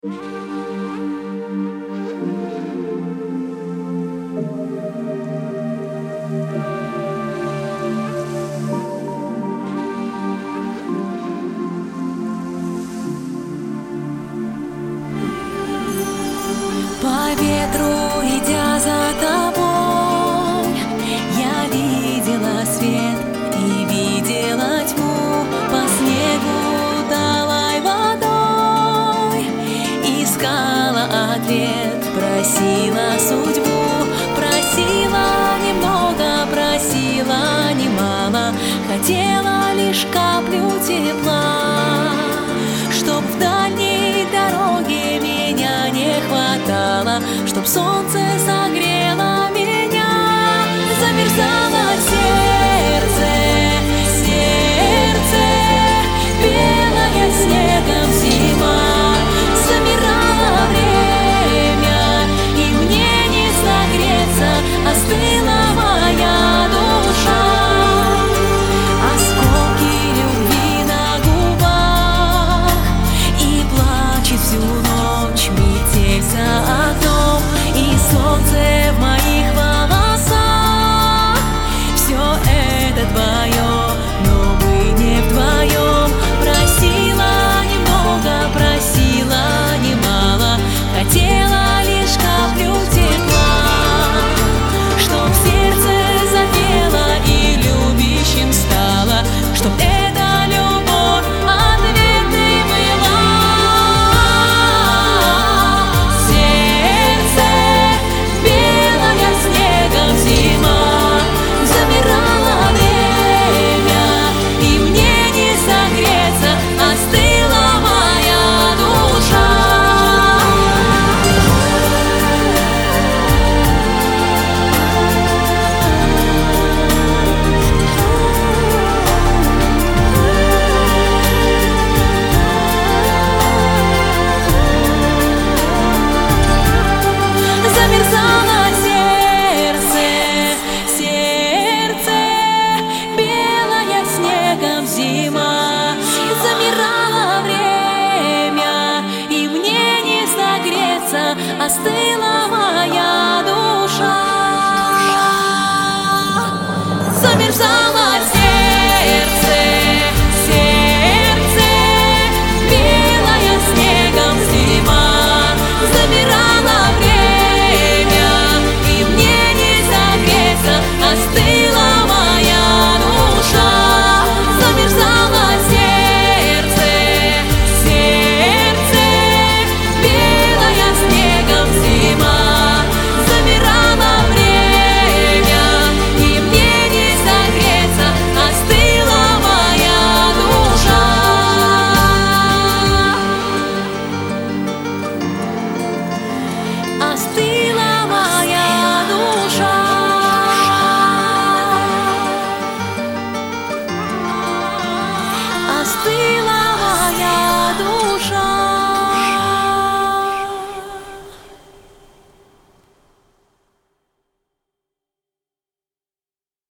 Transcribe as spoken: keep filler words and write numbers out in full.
По ветру, идя за тобой, я видела свет и видела тьму. По снегу талой водой искала ответ, просила судьбу. Просила немного, просила немало, хотела лишь каплю тепла, чтоб в дальней дороге меня не хватало, чтоб солнце за